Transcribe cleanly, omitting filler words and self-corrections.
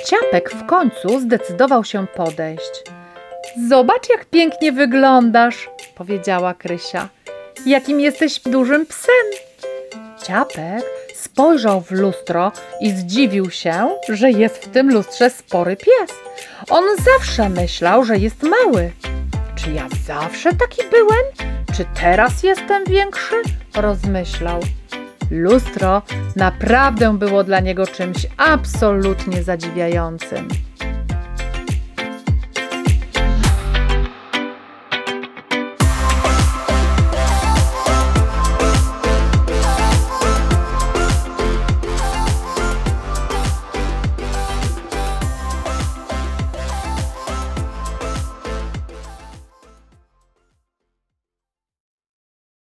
Ciapek w końcu zdecydował się podejść. Zobacz, jak pięknie wyglądasz, powiedziała Krysia. Jakim jesteś dużym psem. Ciapek spojrzał w lustro i zdziwił się, że jest w tym lustrze spory pies. On zawsze myślał, że jest mały. Czy ja zawsze taki byłem? Czy teraz jestem większy? Rozmyślał. Lustro naprawdę było dla niego czymś absolutnie zadziwiającym.